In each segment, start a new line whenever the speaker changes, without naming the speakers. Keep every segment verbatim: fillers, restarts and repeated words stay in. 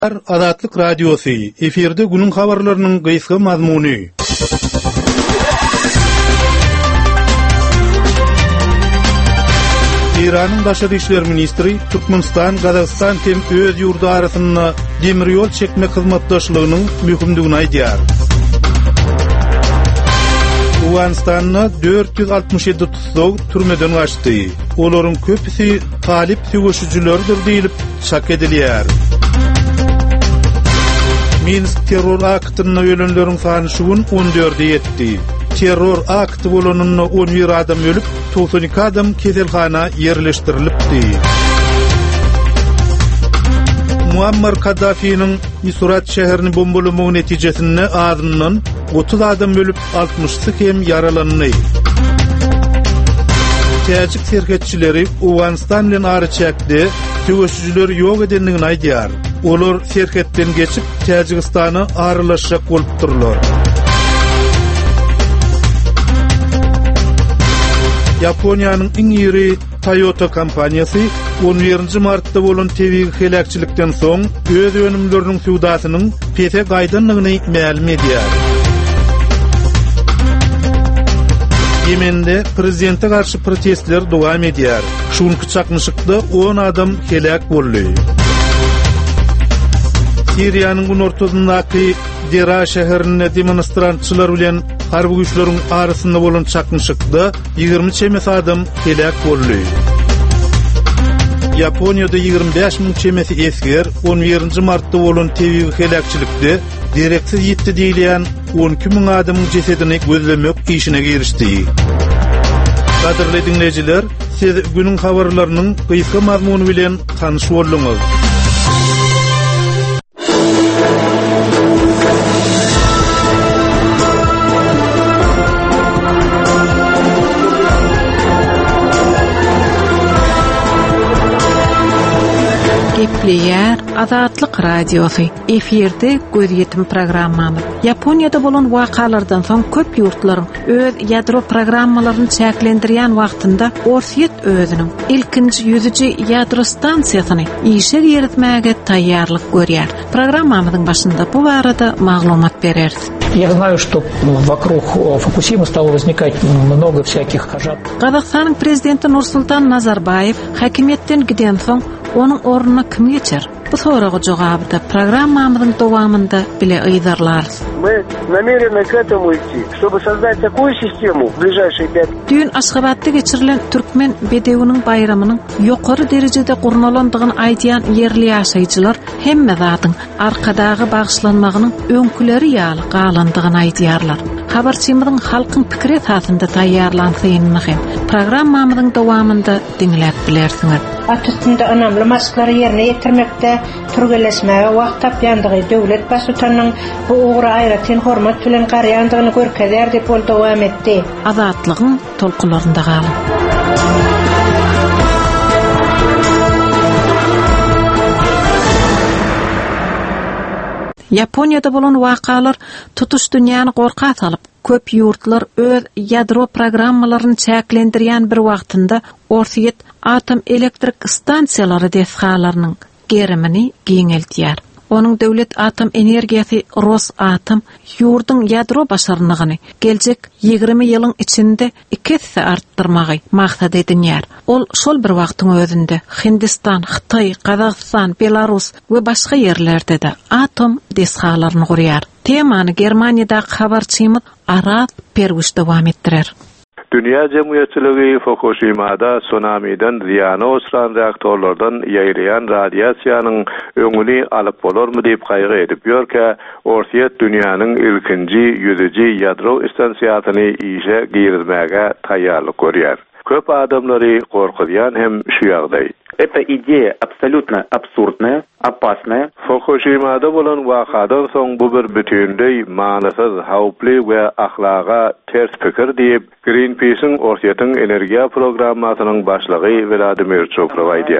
Azatlyk Radiosu eferde günün habarlarynyň gysga mazmuny. İran'ın Daşary işler ministri Türkmenistan, Gazakistan hem öz ýurdu arasynda demir ýol çekme hyzmatdaşlygynyň möhümdigini aýdýar. Awganistanda dört yüz altmış yedi tutsag türmeden gaçdy. Olaryň köpüsi talip söwüşüjülerdir diýilip şak edilýär. Minsk terror aktyna ölenleriň sany şu gün on dörde ýetdi. Terror akty bolanyny on bir adam ölüp, doksan iki adam keselhana yerleşdirilipdi. Muammar Kaddafi'nin Misurat şäherini bombalamagy netijesinde azyndan otuz adam ölüp, altmışy hem yaralandy. Täjik serketçileri Awganistan bilen ary çäkdi, söwüşüjüler ýok edenligini aýdýar. Olar serketten geçip Täjikistana aralaşjak bolup durlar. Yaponiýanyň iň ýeri Toyota kompaniýasy on birinji martda bolan tebigi helakçylikden soň öz önümleriniň suwdasynyň pese gaýdanlygyny ma'lum edýär. Yemende prezidente garşy protestler dowam edýär. Şuňky çakmyşykda on adam helak boldy. Siriýanyň günortazyndaky Dera şäherinde demonstrantçylar bilen harby güýçleriň arasynda bolan çakmyşykda ýygrimi çemes adam helak boldy. Yaponiýada ýygrimi beş miň çemesi esger on birinji martda bolan tebigi helakçylykda direksiz ýetdi diýilen on iki miň adamyň jesedini gözlemek işine girişdi. Gaderli dinleyijiler, siz günüň habarlarynyň gysga mazmuny bilen tanyş bolduňyz.
Gepleýär Azatlyk Radiosu. Eferde gözýetim programmamy. Yaponiýada bolan wakalardan soň köp ýurtlaryň öz ýadro programmalaryny çäklendirýän wagtynda Orsiýet özüniň ilkinji ýüzüji ýadro stansiýasyny işe ýeritmäge taýýarlyk görýär. Programmamyzyň başynda bu barada maglumat bereriz.
Я знаю, что вокруг Фукусимы стало возникать много всяких хажат.
Қазақстанның президенти Нурсултан Назарбаев хакимияттен giden soň onun ornuna kim geçer? Bu soraga jogabda programmamyzyň dowamında bile aýdarlarys.
Мы намерены к этому идти, чтобы создать такую систему в ближайшие пять.
Dün Aşgabatda geçirilen Türkmen Bedewiniň bayramynyň ýokary derejede gurnalandygyny aýdýan yerli ýaşaýjylar hemme zatyň arkadagy bagşlanmagynyň öňküleri ýaly galandygyny aýdýarlar. Habarçymyzyň halkyň pikiri esasynda taýýarlanýany hem programmamyzyň dowamında dinläp bilersiňiz.
Atystynda önemli maksatları yerine ýetirmekde türgelesmäge wagt tapýandygy döwlet başçysynyň bu ugry aýratyn hormat bilen garýandygyny görkezýär diýip ol dowam etdi.
Azatlygyň tolkunlarynda galyp. Yaponiýada bolan wakalar tutuş dünýäni gorka salyp, köp ýurtlar öz ýadro programmalaryny çäklendirýän bir wagtynda Orsiýet atom elektrik stansiýalary desgalarynyň gerimini giňeltýär. Onun döwlet atom energiýasy Rosatom ýurdyň ýadro başarynyny geljek ýygrimi ýylyň içinde iki hisse artdyrmagy maksat edinýär. Ol şol bir wagtyň özünde Hindistan, Hytaý, Gazakistan, Belarus we başga ýerlerde de atom desgalaryny gurýar. Temany Germaniýadaky habarçymyz Arat Perwiş dowam etdirer.
Dünya jemgyýetçiligi Fukushima'da tsunami'den ziýany oçuran reaktorlardan ýaýraýan radiasiýanyň öňüni alyp bolarmy diýip gaýgy edip ýörke, Orsiýet dünýäniň ilkinji ýüzüji ýadro stansiýasyny işe girizmäge taýýarlyk görýär. Köp adamlary gorkudýan hem şu ýagdaý.
Эта идея абсолютно абсурдная, опасная.
Fukushima'da bolan wakadan soň bu bir bütünlüğ manasyz, hawply we ahlaga ters pikir diýip Greenpeace'in Orsiýetiň energiýa programmasynyň başlygy Vladimir Choprov aýdýar.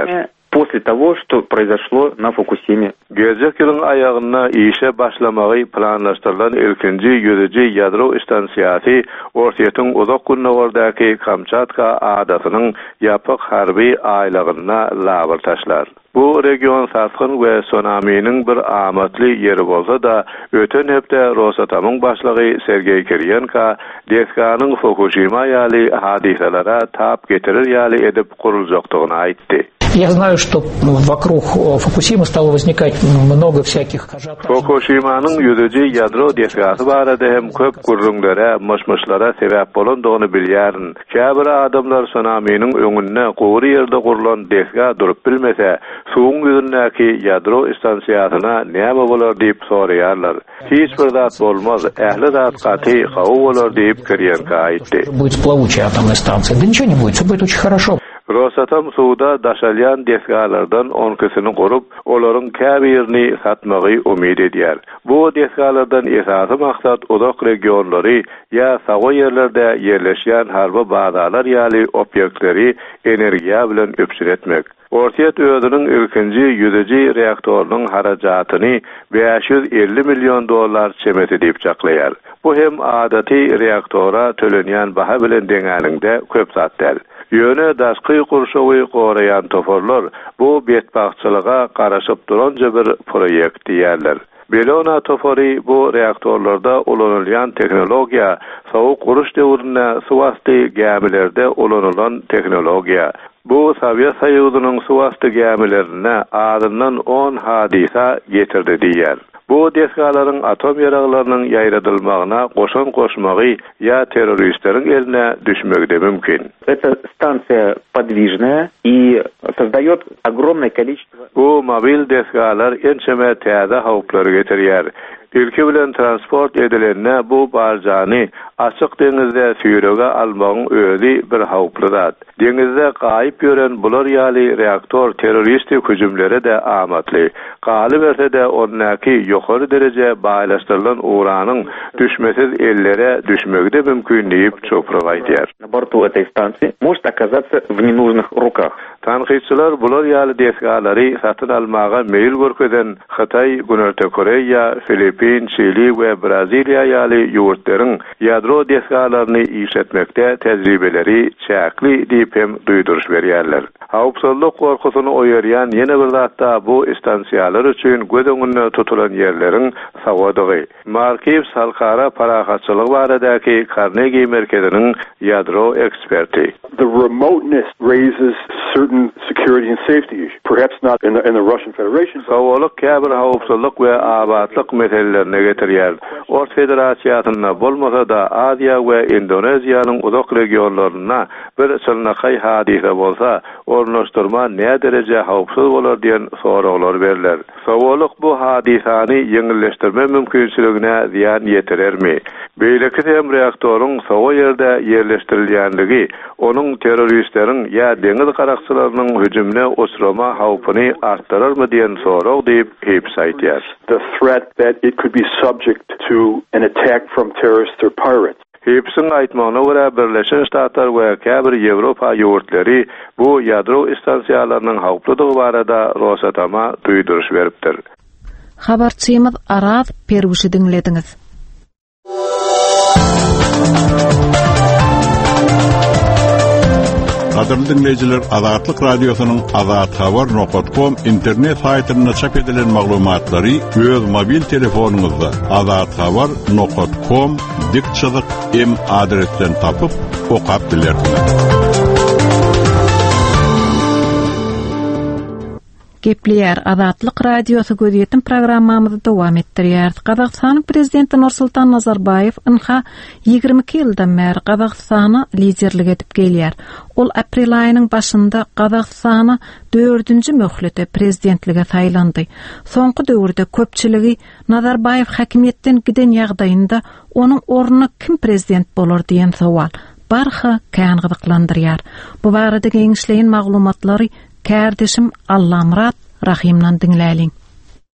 после того, что произошло на Фукусиме.
Gelecek ýylyň aýagyna işe başlamagy planlaşdyrylan ilkinji ýüzüji ýadro stansiýasy Orsiýetyň uzak günlerde Kamçatka adatynyň ýapyk harby aýlagyna labar taşlar. Bu region sarsgyn we tsunaminiň bir amatly ýeri bolsa da, öten hepde Rosatomyň başlygy Sergey Kiryenka Deskanyň Fukushima ýaly hadiselere tap getirir ýaly edip guruljakdygyny aýtdy.
Я знаю, что вокруг Фукусимы стало возникать много всяких ажиотажей.
Fukushimanyň ýüzüji ýadro desgasy barada hem köp gurrunlara, myşmyşlara sebäp bolandygyny bilýärin. Käbir adamlar tsunaminiň öňünde gowy ýerde gurulan desga durup bilmese, suwuň ýüzündäki ýadro stansiýasyna näme bolar diýip soraýarlar. Hiç bir zat bolmaz, ähli zat gaty gawy bolar diýip Kiryenka aýtdy.
Будет плавучая атомная станция. Да ничего не будет, все будет очень хорошо.
Rosatom suwda daşalyan desgalardan onkysini gorup, olaryň käbirini satmagy umyd edýär. Bu desgalardan esasy maksat uzak regionlary ýa sawa ýerlerde ýerleşýän harby bazalar ýaly obýektleri energiýa bilen öpsüretmek. Orsiýet özüniň ilkinji ýüzüji reaktorynyň harajatyny beş yüz elli milyon dollar çemeti diýip çaklaýar. Bu hem adaty reaktora tölenýän baha bilen deňälinde köp zatlar. Ýöne daşky gurşawy goraýan toforlar bu betbagçylyga garaşyp duran bir proýekt diýerler. Belona tofory bu reaktorlarda ulanylýan teknologiýa, sowuk guruş döwründe suwasty gemilerde ulanylan teknologiýa. Bu Sovet Soýuzynyň suwasty gemilerine adyndan on hadisa getirdi diýer. Bu desgalaryň atom ýaraglarynyň ýaýradylmagyna goşan goşmagy ýa terroristleriň eline düşmegi mümkin.
Эта станция подвижная и создает огромное количество...
Bu mobil desgalar ençeme täze hawplar getirýär. Ülke bilen transport edilenne bu barjany açyk deňizde süýrege almagyň özi bir hawply zat. Deňizde gaýyp ýören bular ýaly reaktor terroristik hüjümlere de amatly. Galy berse de onnaky ýokary derece baýlaşdyrylan uranyň düşmesiz ellere düşmegi de mümkin diýip çöpürip aýdýar.
На борту этой станции может оказаться в ненужных руках.
Tanqidçiler bular ýaly desgalary satyn almaga meýil görkezden Xitay, Güney Koreýa, Filipin, Çili we Braziliýa ýaly ýurtlaryň ýadro desgalaryny işletmekde tejribeleri çäkli diýip hem duýduruş berýärler. Hawpsuzlyk gorkusyny oýarýan ýene bir zatda bu stansiýalar üçin göz öňünde tutulan ýerleriň sawadygy. Markiv Salkara parahatçylyk baradaky Carnegie merkeziniň ýadro eksperti.
The remoteness raises certain security and safety issues. Perhaps not in the, in the Russian Federation.
Sawalyk käbir hawpsuzlyk we abatlyk meselelerini getirýär. Ort federasiýasyna bolmasa da Aziýa we Indoneziýanyň uzak regionlaryna bir çylnakay hadise bolsa, ornaşdyrma ne derece hawpsuz bolar diýen soraglar berler. Sawalyk bu hadisany ýeňilleşdirme mümkinçiligine ziýan ýetirermi? Beýleki hem reaktoryň sawa ýerde ýerleşdirilýändigi, onuň terroristleriň ýa deňiz garakçylarynyň hüjümine uçrama hawpyny artdyrarmy diýen sorag diýip hepsi aýtýar.
The threat that it could be subject to an attack from terrorists or pirates.
Hepsiň aýtmagyna görä Birleşen Ştatlar we käbir Ýewropa ýurtlary bu ýadro stansiýalarynyň hawplydygy barada Rosatoma duýduruş beripdir.
Habarçymyz Araz Perwişi dinlediňiz.
Qadarly dinleyijiler, Azatlyk radiosynyň azat habar nokta com internet saýtynda çap edilen maglumatlary öz mobil telefonuňyzda azat habar nokta com dikçilik em adresinden tapyp okap bilersiniz.
Gepleýär Azatlyk radiosy gözetim programmamyzy dowam etdirýär. Gazagstanyň prezidenti Nursultan Nazarbayew ynha ýygrimi iki ýyldan bäri Gazagstany liderlik edip gelýär. Ol aprel aýynyň başynda Gazagstany dördünji möhlete prezidentlige saýlandy. Soňky döwürde köpçiligi Nazarbayew hakimiýetden giden ýagdaýynda onuň ornuny kim prezident bolar diýen sowal barha kän gyzyklandyrýar. Bu barada geňişleýän maglumatlary Kärdeşim Allamrat Rahimnan dinläliň.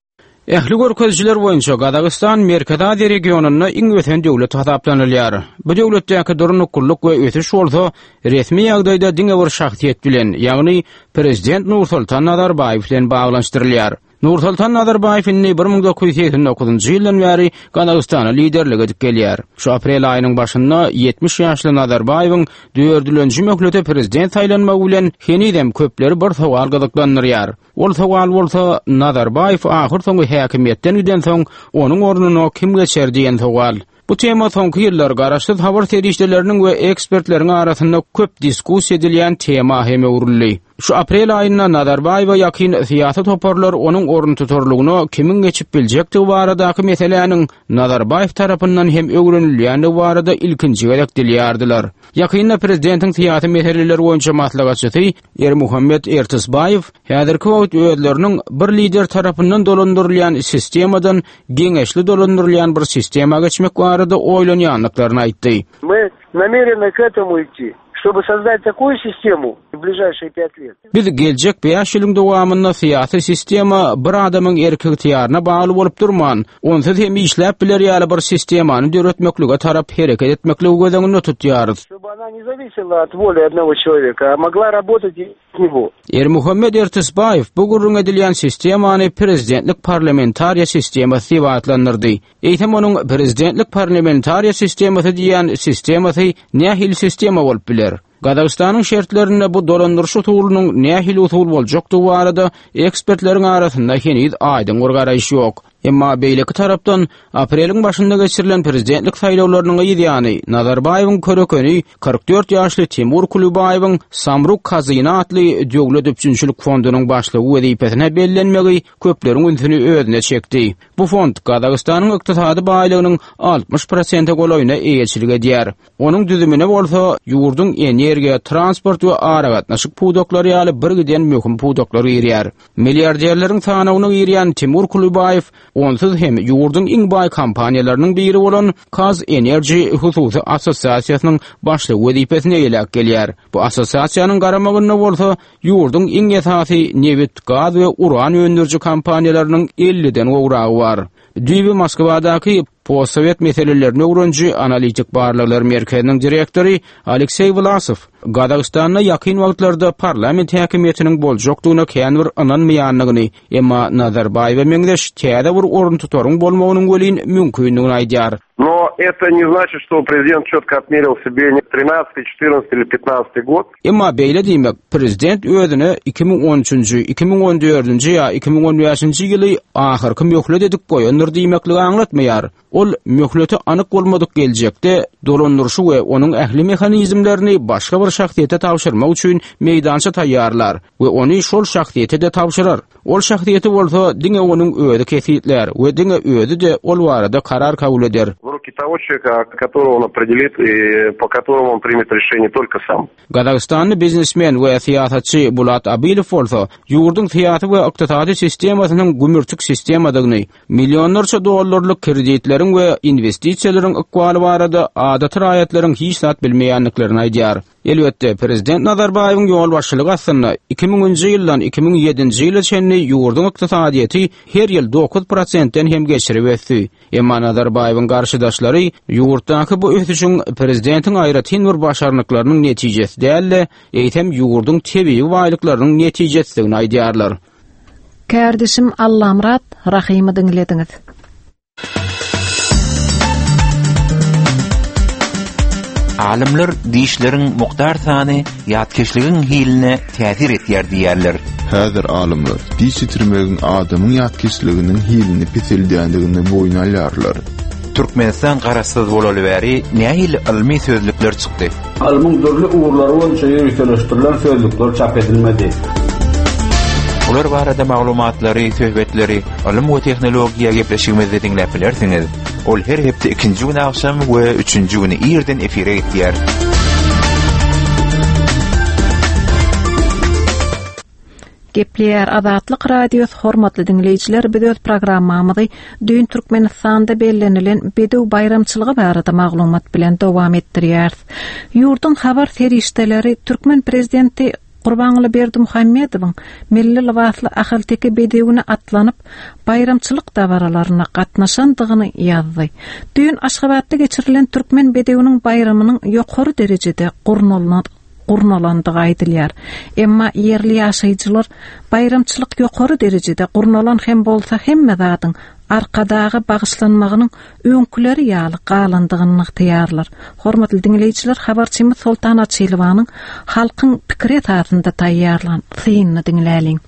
Ähli görkezjiler boýunça Gadagistan Merkez Aziýa regionuna iň öten döwlet hasaplanylýar. Bu döwletdäki durnukullyk we ötüş bolsa resmi ýagdaýda diňe bir şahsiýet bilen, ýagny prezident Nursultan Nazarbaýew bilen baglanşdyrylýar. Nursultan Nazarbaýew bir ming dokuz yüz seksen dokuzynjy ýyldan bäri Gadagistana liderlik edip gelýär. Şu aprel aýynyň başynda yetmiş ýaşly Nazarbaýewiň dördüncü möhlete prezident saýlanmagy bilen henidem köpleri bir sowal gyzyklandyrýar. Ol sowal bolsa Nazarbaýew ahyr soňky häkimetden giden soň onuň ornuny kim geçer diýen sowal. Bu tema soňky ýyllar garaşsyz habar terişdeleriniň we ekspertleriň arasynda köp diskussiýa edilýän tema heme urildi. Şu aprel aýynda Nazarbaýewa ýakyn syýasat toparlar onuň orny tutarlygyny kimin geçip biljekdigi baradaky meseleniň Nazarbaýew tarapyndan hem öwrenilýäni barada ilkinji gerek dilýärdiler. Ýakynda prezidentiň syýasat meseleleri boýunça maslahatçysy Ermuhammed Ertisbaýew häzirki wagt öýleriniň bir lider tarapyndan dolandyrylýan sistemadan geňeşli dolandyrylýan bir sistema geçmek barada oýlanýanlyklaryny aýtdy.
Мы намерены к этому идти, чтобы создать такую систему в ближайшие пять лет.
Biz geljek beş ýylyň dowamynda syýasy sistema bir adamyň erkek tiýaryna bagly bolup durman, onsuz hem işläp biler ýaly bir sistemany döretmeklige tarap hereket etmeklige gözüňde tutýar.
Чтобы она не зависела от воли одного человека, а могла работать и с него.
Ermuhammed Ertisbaýew bu gurrun edilýän sistemany prezidentlik parlamentariýa sistemasy diýip atlandyrdy. Eýtem onuň prezidentlik parlamentariýa sistemasy diýen sistemasy nähil sistema bolup biler. Gadagistanyň şertlerinde bu dolandyrşy usulynyň nähil usul boljakdygy barada ekspertleriň arasynda heniz aýdyn garaýş ýok. Emma beýleki tarapdan apreliň başynda geçirilen prezidentlik saýlawlarynyň ýygyny Nazarbaýewiň körekeni kırk dört ýaşly Timur Kulybaýewiň Samruk Kazyna atly döwlet üçinçilik fondunyň başlygy wezipesine bellenmegi köpleriň ünsüni özüne çekdi. Bu fond Gadagistanyň ykdysady baýlygynyň altmış prosent golaýyna eýetçilik edýär. Onuň düzümine bolsa ýurduň energiýa, transport we aragatnaşyk pudoklary ýaly bir giden möhüm pudoklary ýerýär. Milliarderleriň sanawyny ýerýän Timur Kulybaýew onsuz hem ýurduň iň baý kompaniýalarynyň biri bolan Kaz Enerji Hususy Assosiasiýasynyň başlygy wezipesine gelek gelýär. Bu assosiasiýanyň garamagyna bolsa ýurduň iň esasy newit, gaz we uran öndürjü kompaniýalarynyň elliden gowragy bar. Düýbi Moskwadaky Postsovet meselelerini öwrenji analitik barlyklar merkeziniň direktori Aleksey Vlasov Gadagistanda ýakyn wagtlarda parlament häkimetiniň boljakdygyna känbir ananmaýanlygyny, emma Nazarbaýew meňdeş täze bir orun tutaryň bolmagynyň welin mümkinligini aýdýar.
Но это не значит, что президент четко отмерил себе тринадцатый, четырнадцатый или пятнадцатый год.
Emma beýle diýmek, prezident özüne iki ming on üçinji, iki ming on dördünji ýa iki ming on beşinji ýyly ahyrky möhlet edip goýandyr diýmekligi aňlatmaýar. Ol möhleti anyk bolmadyk geljekde dolandyrşy we onuň ähli mehanizmlerini başga bir şahsiýete tapşyrmak üçin meýdança taýýarlar we ony şol şahsiýete de tapşyrar. Ol şahsiýeti bolsa diňe onuň özi kesitler we diňe özi de ol barada karar kabul eder.
В руки того человека, которого он определит и по которому он примет решение только сам.
Gadagistanly biznesmen we syýasatçy Bulat Abilow bolsa ýurdun syýasy we ykdysady sistemasynyň gümürtük sistemadygyny, millionlarça dollarlyk kreditleriň we investisiýalariň ykbaly barada adat raýatlariň hiç zat bilmeýänliklerini aýdýar. Elbetde prezident Nazarbaýewiň ýol başçylygy aslynda iki mingi ýyldan iki ming ýedinji ýyla çenli ýurdun ykdysadyety her ýyl dokuz prosentden hem geçirip etdi. Emma Nazarbaýewiň garşydaşlary ýurtdaky bu ösüşiň prezidentiň aýratyn bir başarnyklarynyň netijesi däl, eýtem ýurdun tebii baýlyklarynyň netijesigini aýdýarlar.
Kardeşim Allamrat Rahimy dinlediňiz.
Alimler diýişleriň mukdar sany ýatkeşligiň hiline täsir etýär diýerler.
Häzir alimler diýiş ýitirmegiň adamyň ýatkeşliginiň hilini peseldiýändigini boýuna alýarlar.
Türkmenistan garaşsyz bolaly bäri nähil ilmi sözlükler çykdy.
Ilmiň dörli uğurlary boýunça ýerleşdirilen sözlükler çap edilmedi.
Olar barada maglumatlary, söhbetleri, ilim we tehnologiýa gepleşigimizde dinläp bilersiňiz. Ol her hepde ikinji gün akşam we üçünji güni ýerden efire gitýär.
Gepler Azatlyk Radiosu hormatly dinleýijiler, biz öz programmamyzy düýün Türkmenistanda bellenilen Bedew bayramçylygy barada maglumat bilen dowam etdirýär. Ýurdun habar ferişdeleri Türkmen prezidenti Qurbanly Berdimuhammedowyň milli lawatly ahalteki bedewine atlanıp bayramçylyk dabaralaryna gatnaşandygyny ýazdy. Düýün Aşgabatda geçirilen türkmen bedewiniň bayramynyň ýokary derejede gurnalandy. Gurnalandygy aýdylýar. Emma yerli ýaşaýjylar bayramçylyk ýokary derejede gurnalan hem bolsa hemme zadyň arkadagy bagyşlanmagynyň öňküleri ýaly galandygyny ýaýarlar. Hormatly dinleýijiler, habarçymyz Sultan Açylowanyň halkyň pikiri tarynda taýýarlan synyny dinläliň.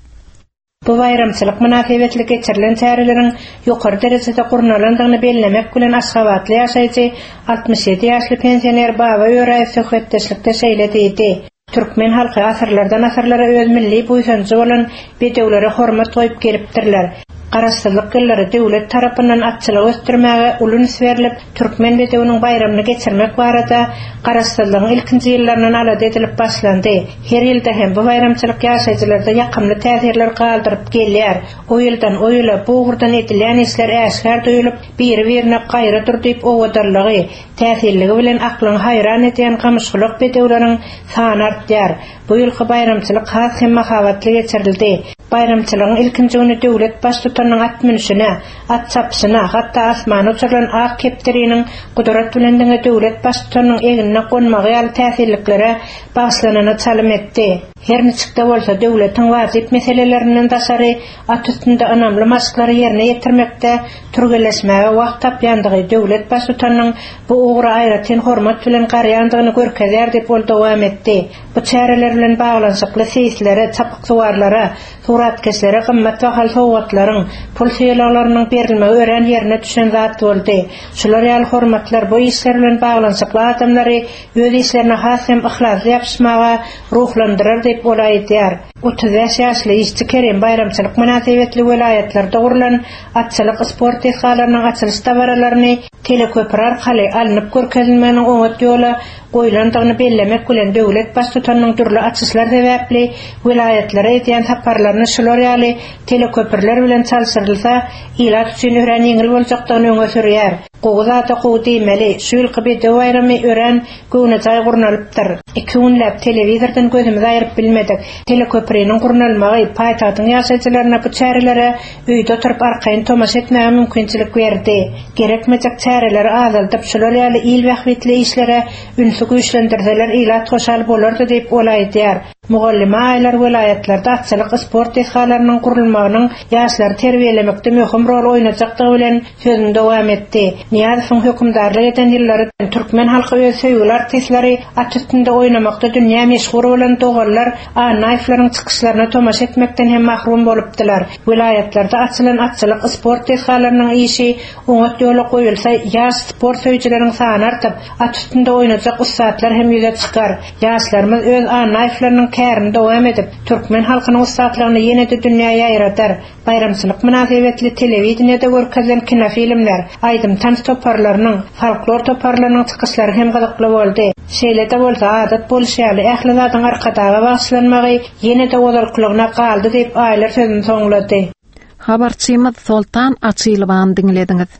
Bu bayramçylyk münasebetli geçirilen çäreleriň ýokary derejede gurnalandygyny bellemek bilen Aşgabatly ýaşaýjy altmış ýedi ýaşly pensioner Baba Öraýew söhbetdeşlikde şeýledi. Türkmen halky asyrlardan asyrlara öz milli buýsanjy bolan bedewlere hormat goýup gelipdirler. Garaşdyrlyk ýyllary döwlet tarapyndan atçylyk ösdürmäge ulun berilip, türkmen bedewiniň bayramyny geçirmek barada garaşdyrlygyň ilkinji ýyllaryndan alady edilip başlandy. Her ýylda hem bu bayramçylyk ýaşaýjylarda ýakymly täsirler galdyryp gelýär. O ýyldan o ýyla bu gurdan edilýän işler äşkär duýulyp, biri-birine gaýra durdyp owadarlygy, täsirligi bilen aklyň haýran edýän gamyşgylyk bedewleriň sany artýar. Bu ýylky bayramçylyk has hem mahabatly geçirildi. Bayramçylygyň ilkinji güni döwlet baş tutanyň at minişine, at çapysyna, hatda asmany uçuran ak kepderiniň gudrat bilen döwlet baş tutanyň egine gonmagy ýaly täsirliklere bagyşlanany çalym etdi. Her niçikde bolsa döwletiň wajyp meselelerinden daşary at üstünde anamly maşglary ýerine ýetirmekde türgeleşmäge wagt tapýandygy döwlet baş tutanyň bu ugry aýratyn hormat bilen garýandygyny görkezýär dep ol dowam etdi. Bu çäreler bilen baglanşykly seýslere, çapyk-suwarlara, suratkeşlere gymmat bahal sowgatlaryň, pul seýlalarynyň berilmegi ören ýerine düşen zat boldy. Şular ýaly hormatlar bu işler bilen baglanşykly adamlary öz işlerine has hem ihlasly ýapyşmaga ruhlandyrar dep bolaýdýar. otuz beş ýaşly işçi Kerem bayramçylyk münasebetli welaýatlarda gurulan atçylyk sport ýaşalarynyň açylış tabaralaryny teleköpür arkaly alınıp görkezilmeginiň oňat ýola goýulandygyny bellemek bilen döwlet baş tutanyň türlü açyşlar sebäpli welaýatlara edýän saparlaryny şular ýaly teleköpürler bilen çalşyrylsa ilat üçin ören ýeňil boljakdygyny öňe sürýär. Gowzata gowdy meli şu ýylky bedew bayramy ören göwnejay gurnalypdyr. iki günläp telewizordan gözümizi aýryp bilmedik. Teleköpüriniň gurnalmagy paýtagyň ýaşaýjylaryna bu çärelere öýde oturup arkaýyn tomaş etmäge mümkinçilik berdi. Gerekmejek çäreleri azaldyp şular ýaly il wagtly işlere ünsü güýçlendirseler ilat goşal bolardy dep olaýdýar. Mugallima aýlar welaýatlarda atçylyk sport ýaşalarynyň gurulmagynyň ýaşlary terbiýelemekde möhüm rol oýnajakdygy bilen sözünde dowam etdi. Niýazowyň hökümdarlyk eden ýyllary türkmen halky öz söýgüli artistlary at üstünde oýnamakda dünýä meşhur bolan dogallar anayflaryň çykyşlaryna tomaş etmekden hem mahrum bolupdylar. Welaýatlarda açylan atçylyk sport ýaşalarynyň işi oňat ýola goýulsa ýaş sport söýjüleriň sany artyp, at üstünde oýnajak ustadlar hem ýüze çykar. Ýaşlarymyz öz anayflarynyň kärinde dowam edip, türkmen halkynyň ustadlygyny ýene-de dünýäge ýaýratar. Bayramçylyk münasebetli telewizionyada görkezilen kinofilmler, aýdym tans toparlarynyň, folklor toparlarynyň çykyşlary hem gyzykly boldy. Şeýle-de bolsa adat bolşýaly ähli zadyň arkadaga bagyşlanmagy ýene-de odarklygyna galdy dep aýlar sözüni soňlady.
Habarçymyz Sultan Açylowany dinlediňiz.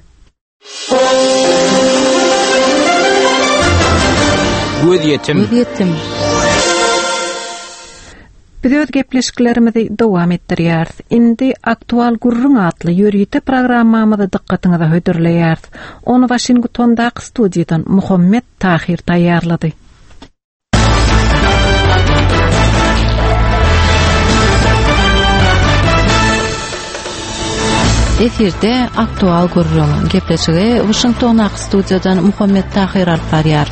Göz ýetim.
Ýetim. Biz öz gepleşiklerimizi dowam etdirýär. Indi aktual gurrun atly ýörýete programmamyzy dikkatiňize hödürleýär. Onu Washingtondaky studiýadan Muhammed Tahir taýýarlady. Efirde aktual gurrun gepleşigi Washingtondaky studiýadan Muhammed Tahir alyp barýar.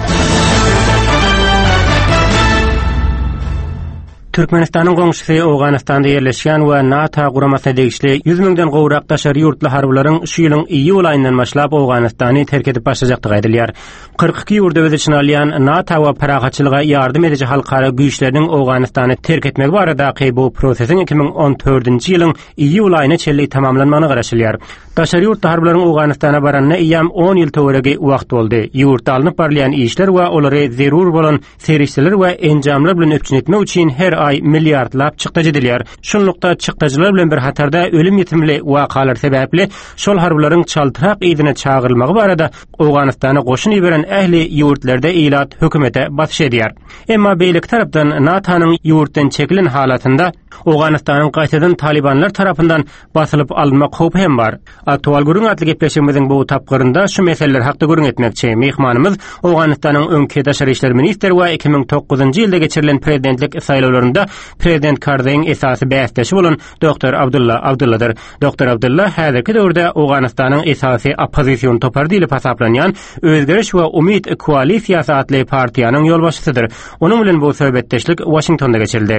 Türkmenistanyň goňşysy Awganistanda ýerleşýän we NATO guramasyna degişli yüz miňden gowrak daşary ýurtly harbylaryň şu ýylyň iýul aýyndan başlap Awganistany terk edip başlajakdygy aýdylýar. kırk iki ýurda öz içine alýan NATO we paragatçylyga ýardym edici halkara güýçleriniň Awganistany terk etmegi baradaky bu prosesiň iki miň on dördünji ýylyň iýul aýyna çelli tamamlanmagyny garaşylýar. Daşary ýurtly harbylaryň Awganistana baranyna ýam on ýyl töweregi wagt boldy. Ýurtda alynyp barlayan işler we olary zerur bolan serişler we enjamlar bilen öpçün etmek üçin her ay milliardlap çykdyjy dilýär. Şunlukda çykdyjylar bilen bir hatarda ölüm ýetimli wakalar sebäpli şol harbularyň çaltyrak ýygyna çağırylmagy barada Owganystana goşun ýiberen ähli ýurtlarda eýlat hökümete batyş edýär. Emma beýlik tarapdan NATO'nyň ýurtdan çekilen halatynda Owganystanyň gaýtadan Talibanlar tarapyndan basylyp alınmak howpy hem bar. Aktual gurun atly gepleşigimiziň bu tapgyrynda şu meseleler hakda gurun etmekçi. Mehmanymyz Owganystanyň öňki daşary işler ministri we iki ming toguzyňjy ýylda geçirilen prezidentlik saýlawlarynda prezident Karzaýyň esasy bäsdeşi bolan doktor Abdulla Abdulladyr. Doktor Abdulla häzirki döwürde Owganystanyň esasy opozisiýon topar diýilip hasaplanýan Özgeriş we Umid koalisiýasy atly partiýanyň ýolbaşçysydyr. Onuň bilen bu söhbetdeşlik Washingtonda geçirildi.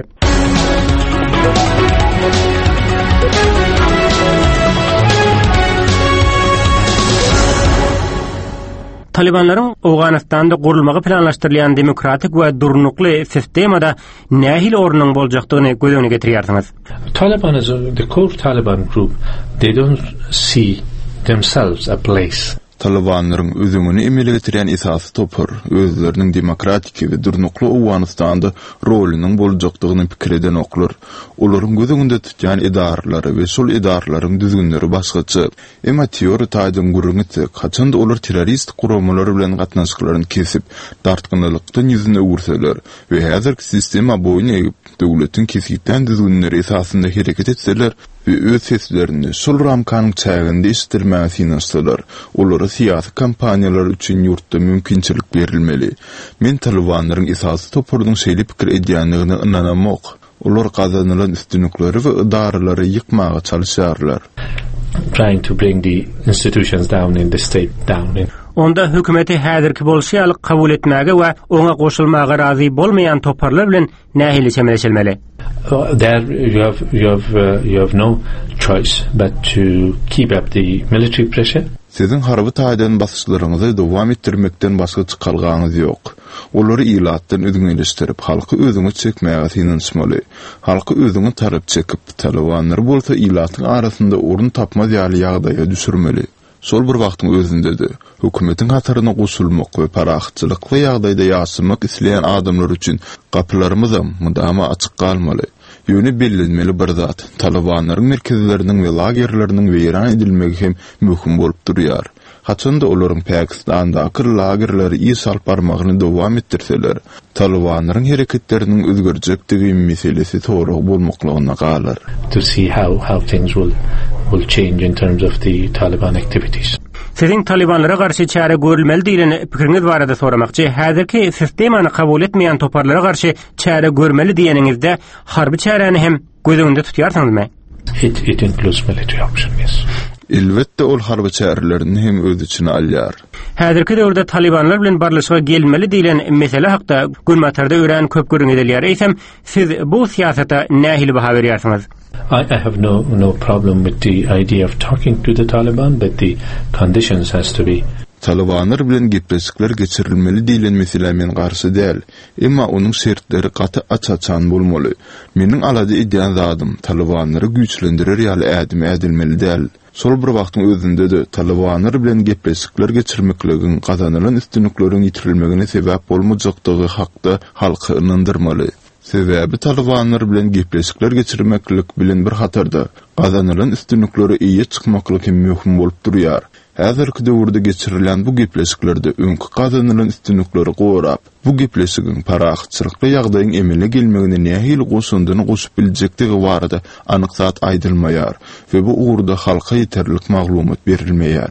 Talibanlaryň Owganystanda gurulmagy planlaşdyrylýan demokratik we durnukly sistemada nähil ornunyň boljakdygyny gözüne getirýärsiňiz.
Taliban is a, the core Taliban group. They don't see themselves a place.
Talibanlaryň özüňi emele getirýän esasy topar, özleriniň demokratik we durnukly Owganystanda rolüniň boljakdygyny pikireden oklar. Olaryň gözüňde tutýan idaralary we şol idaralaryň düzgünleri başgaça. Emma teori taýdan gurulmagy, kaçanda olar terrorist guramlary bilen gatnaşyklaryny kesip, dartgynlykdan ýüzüne ursalar we häzirki sistema boýunça döwletiň kesikden düzgünleri esasynda hereket etseler ve öz seslerini şol ramkanyň çäginde istirmäge finansalar, olary siýasy kampaniýalar üçin ýurtda mümkinçilik berilmeli. Men Talibanlaryň esasy topardyň şeýle pikir edýänligine inanamok. Olar kazanılan üstünlükleri ve idaralary ýykmaga çalışýarlar.
Trying to bring the institutions down in the state down in.
Onda hökümeti häzirki bolşýaly kabul etmäge we oňa goşulmaga razy bolmaýan toparlar bilen nähili çemeleşilmeli.
Uh, there you have you have uh, you have no choice but to keep up the military pressure.
Sizin harby taýdan basyşlaryňyzy dowam etdirmekden başga çykalgaňyz ýok. Olary ilatdan ödüňleşdirip halky özüňe çekmäge tinçmaly. Halky özüňe tarap çekip Talibanlar bolsa ilatyň arasynda orun tapmaz ýaly ýagdaýa düşürmeli. Sol bir wagtyň özünde-de hökümetiň hatarına goşulmak we paraxçylykly ýagdaýda ýaşamak isleýän adamlar üçin gapylarymyz mudama açyk galmaly. Ýöne bellenmeli bir zat. Talibanlaryň merkezleriniň we lagerleriniň weýran edilmegi hem möhüm bolup durýar. Haçanda olaryň Pakistandaky lagerleri ýysal barmagyny dowam etdirseler, Talibanlaryň hereketleriniň özgerjekdigi meselesi toğry bolmaklygyna galar.
To see how how things will will change in terms of the Taliban activities.
Sizin Talibanlara karşı çare görülmeli diýen pikiriňiz barada soramakçy. Häzirki sistemany kabul etmeýän toparlara karşı çare görmeli diýeniňizde harby çareni hem gözüňde tutýarsyňyzmy?
It it includes military option, yes.
Elbette ol harby çärelerini hem öz içine alýar.
Häzirki döwürde Talibanlar bilen barlaşyga gelmeli diýilen mesele hakda gülmatarda ören köp görüň edilýär. Eýsem, siz bu siýasata nähili baha berýärsiňiz?
I, I have no no problem with the idea of talking to the Taliban, but the conditions has to be.
Talibanlar bilen gepleşikler geçirilmeli diýilen mesele men garşy däl. Emma onuň şertleri gaty açaçan bolmaly. Meniň alady edýän zadym Talibanlary güýçlendirer ýaly ädim edilmeli däl. Sol bir wagtyň özünde-de Talibanlar bilen gepleşikler geçirmekligiň gazanylan üstünlikleriň ýitirilmegine sebäp bolmajakdygy hakda halky inandyrmaly. Sebäbi Talibanlar bilen gepleşikler geçirmeklik bilen bir hatarda gazanylan üstünlikleri iýe çykmaklygy möhüm bolup durýar. Häzirki döwürde geçirilen bu gepleşiklerde öňkü gazanylan üstünlikleri gorap, bu gepleşigiň paraxçylykly ýagdaýyň emele gelmegine nähili goşundyny goşup biljekdigi barada anyk zat aýdylmaýar we bu uğurda halka ýeterlik maglumat berilmeýär.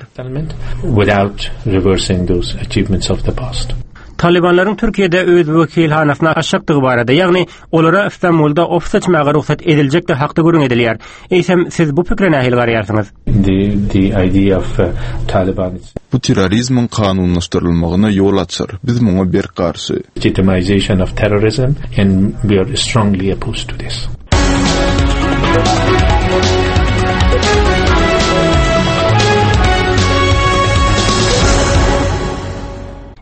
Without reversing those achievements of the past.
Talibanlaryň Türkiýede öz wekilhanasyna aşykdygy barada, ýagny olara İstanbulda ofis açmaga ruhsat ediljekdi hakda görüň edilýär. Eýsem, siz bu pikre nähili garaýarsyňyz?
The the idea of uh, Taliban
bu terrorizmin kanunlaşdyrylmagyna ýol açar. Biz muňa bir garşy.
Legitimization of terrorism, and we are strongly opposed to this.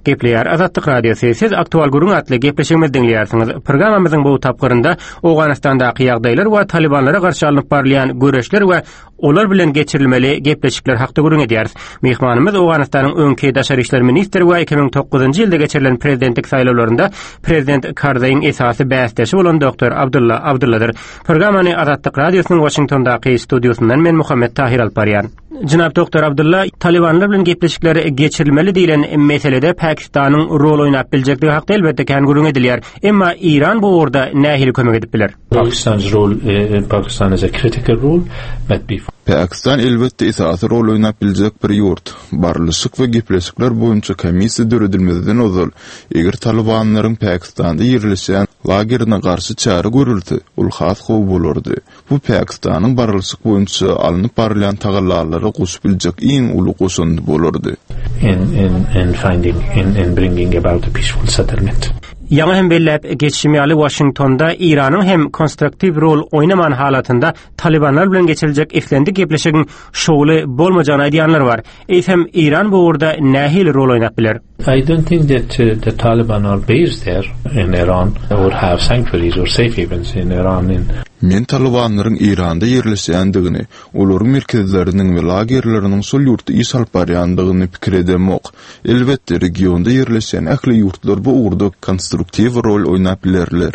Gepleýär Azatlyk radiosu. Siz aktual gurun atly gepleşigimiz dinleýärsiňiz. Programamyzyň bu tapgyrynda Owganistandaky ýagdaýlar we Talibanlara garşy alynıp barlayan göreşler we olar bilen geçirilmeli gepleşikler hakda gurun edýäris. Mehmanymyz Owganistanyň öňki daşary işler ministri we iki ming toguzyňjy ýylda geçirilen prezidentlik saýlawlarynda prezident Karzaýyň esasy bäsdeşi bolan doktor Abdulla Abdulladyr. Programany Azatlyk radiosynyň Washingtondaky studiosyndan men Muhammed Tahir Alparyan. Jynap doktor Abdulla, Talibanlar bilen gepleşikler geçirilmeli diýilen meselede Pakistanyň rol oýnap biljekdigi hakda elbetde kän gurun edilýär. Emma Iran bu orada nähili kömek edip biler?
Pakistan's role in Pakistan is a critical role, but before
Pakistan elbette esasy rol oýnap biljek bir ýurt. Barlyşyk we gepleşikler boýunça komissiýa döredilmeden ozal. Eger Talibanlaryň Pakistanda ýerleşen lagerine garşy çara görüldi, ul has gowy bolardy. Bu Pakistanyň barlyşyk boýunça alınıp barlayan tagallarlara goşup biljek iň uly goşundy bolardy.
in in in finding in in bringing about a peaceful settlement.
Ýa-da hem belläp geçişmeli Washingtonda Iranyň hem konstruktiv rol oýnaman halatynda Talibanlar bilen geçiriljek eflendi gepleşigiň şoğly bolmajagyny aýdýanlar bar. Eýsem Iran bu orada nähili rol oýnap biler?
I don't think that uh, the Taliban are based there in Iran or have sanctuaries or safe havens in Iran. In
Men Talibanlaryň Iranda ýerleşýändigini, olaryň merkezleriniň we lagerleriniň sol ýurtda iş alyp barýandygyny pikir edemok. Elbetde regionda ýerleşen ähli ýurtlar bu urda konstruktiv rol oýnap bilerler.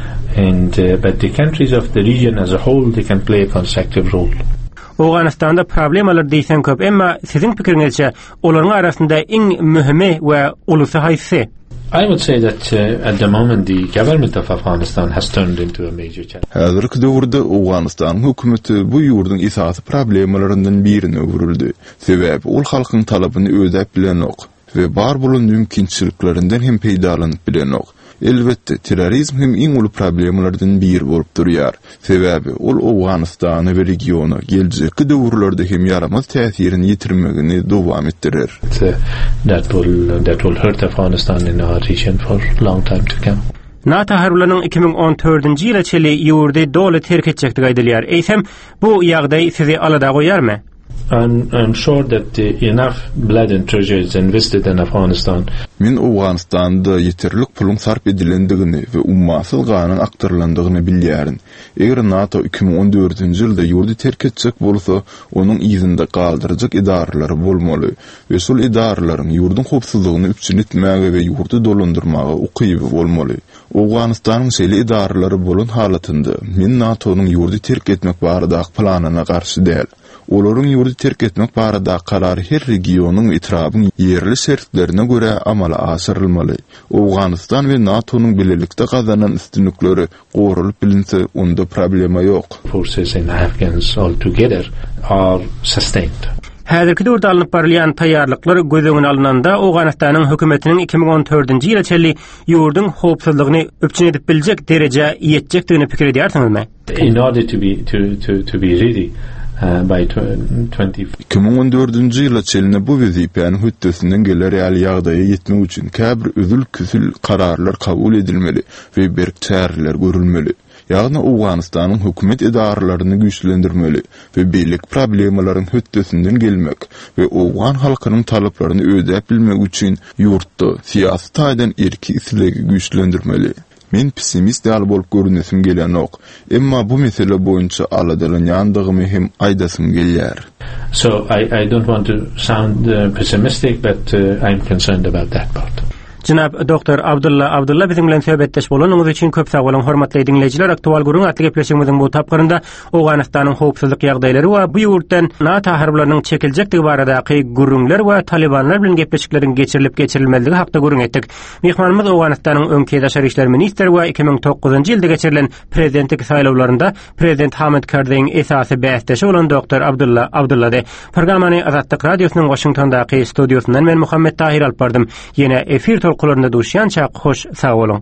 and uh, but the countries of the region as a whole, they can play a constructive role.
Owganistanda problemalar diýsen köp, emma siziň pikiriňizçe olaryň arasynda iň mühimi we ulusy haýsy?
I would say that uh, at the moment the government of Afghanistan has turned into a major challenge.
Häzirki döwürde Owganistanyň hökümeti bu ýurdun esasy problemlaryndan birini öwrüldi. Sebäbi ol halkyň talabyny ödäp bilenok we bar bolan mümkinçiliklerinden hem peýdalanyp bilenok. Elbette terrorizm hem iň uly problemlardan biri bolup durýar. Sebäbi ol Owganistany we regiony geljekki döwürlerde hem ýaramaz täsirini ýitirmegini dowam etdirer.
That will that will hurt Afghanistan in our region for long time to come.
NATO harbylarynyň iki ming on dördünji ýyla çeli ýurdy doly terk etjekdigi aýdylýar. Eýsem bu ýagdaý sizi alada goýarmy?
I'm, I'm sure that uh, enough blood and treasure is invested in Afghanistan.
Men Owganistanda yeterlik pulun sarp edilendigini we ummasyl ganyň aktarlandygyny bilýärin. Eger NATO iki ming on dördünji ýylda ýurdy terk etjek bolsa, onuň ýyzynda galdyrjak idaralary bolmaly we şol idaralaryň ýurdun howpsuzlygyny üçin etmäge we ýurdy dolandyrmaga ukyby bolmaly. Owganistanyň şeýle idaralary bolan halatynda men NATO'nyň ýurdy terk etmek barada planyna garşy däl. Olaryň ýurdy terk etmek barada karary her regionyň itrabyň yerli şertlerine göre amala asyrylmaly. Owganistan we NATO'nyň bilelikde gazanan üstünlikleri gorulyp bilinse, onda problema ýok.
Forces in Afghans all together are sustained.
Häzirki döwürde alınıp barlayan taýýarlyklar göz öňüne alynanda Owganistanyň hökümetiniň iki ming on dördünji ýyla çeli ýurdun howpsuzlygyny öpçün edip biljek derejä ýetjekdigini pikir edýärsiňizmi?
In order to be to to to be ready Uh, by twenty
iki ming on dördünji ýyla çeline bu wezipäniň hüddesinden geler ýaly ýagdaýa ýetmek üçin käbir üzül küsül kararlar kabul edilmeli we berk çäreler görülmeli. Ýagny Owganistanyň hökümet idaralaryny güýçlendirmeli we beýlik problemalaryň hüddesinden gelmek we Owgan halkynyň talaplaryny ödäp bilmek üçin ýurtda syýasy taýdan erki islegi güýçlendirmeli. Men pessimist ýaly bolup görünesim gelenok. Emma bu mesele boýunça aladalanýandygymy hem aýdasym gelýär.
So I I don't want to sound uh, pessimistic, but uh, I'm concerned about that part.
Jynap doktor Abdulla Abdulla biziň bilen söhbetdeş bolanyňyz üçin köp sag bolan hormatly dinleýijiler. Aktual gurun atly gepleşigimiziň bu tapgyrynda Owganistanyň howpsuzlyk ýagdaýlary we bu ýurtdan NATO harbylarynyň çekiljektigi baradaky gurunlar we Talibanlar bilen gepleşikleriň geçirilip geçirilmezligi hakda gurun etdik. Mehmanymyz Owganistanyň öňki daşary işler ministri we iki ming toguzyňjy ýylda geçirilen prezidentlik saýlawlarynda prezident Hamid Karzaýyň esasy bäsdeşi bolan doktor Abdulla Abdullady. Programmany Azatlyk radiosynyň Washingtondaky studiosyndan men Muhammed Tahir alpardym. Ýene efir kullarında duşyança hoş sağ olun.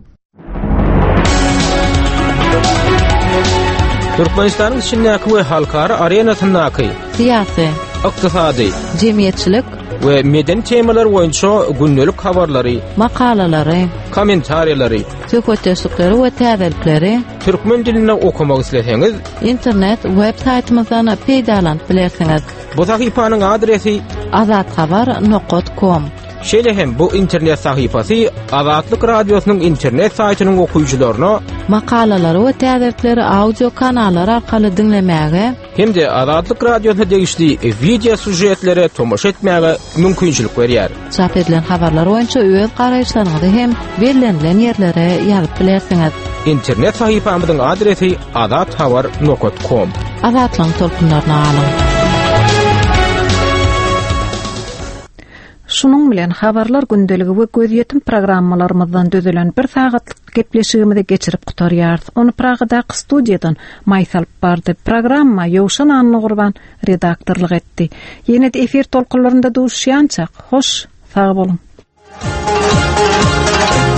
Türkmenistan'ın içindeki ve halkara arenasındaki
siyasi,
iqtisadi,
cemiyetçilik
ve meden temalar boyunca günlük habarları,
makalaları,
komentariyaları,
söhbetleşikleri ve täzelikleri
Türkmen dilinde okumak isleseniz
internet web saytymyzdan peýdalanıp bilersiňiz.
Bu sahypanyň adresi
azathabar nokta com.
Şeýle hem bu internet sahypasy Azatlyk radiosynyň internet saýtynyň okuyjylaryna
makalalary we täzirleri audio kanallar arkaly dinlemäge
hem-de Azatlyk radiosyna degişli video sujetlere tomoş etmäge mümkinçilik berýär.
Çap edilen habarlar boýunça öz garaýşlaryňyzy hem berilen ýerlere ýazyp bilersiňiz.
İnternet sahypamyzyň adresi azat habar nokta com.
Azatlyň tolkunlaryny alyň.
Şunun bilen habarlar gündeligi we göz ýetim programmalarymyzdan düzelen bir sagatlyk gepleşigimizi geçirip gutarýarys. Onu Pragadaky studiýadan maýsalyp bardy. Programma Ýowşan Anny Gurban redaktorlyk etdi. Ýene-de efir tolkunlarynda duşýançak. Hoş, sag bolun.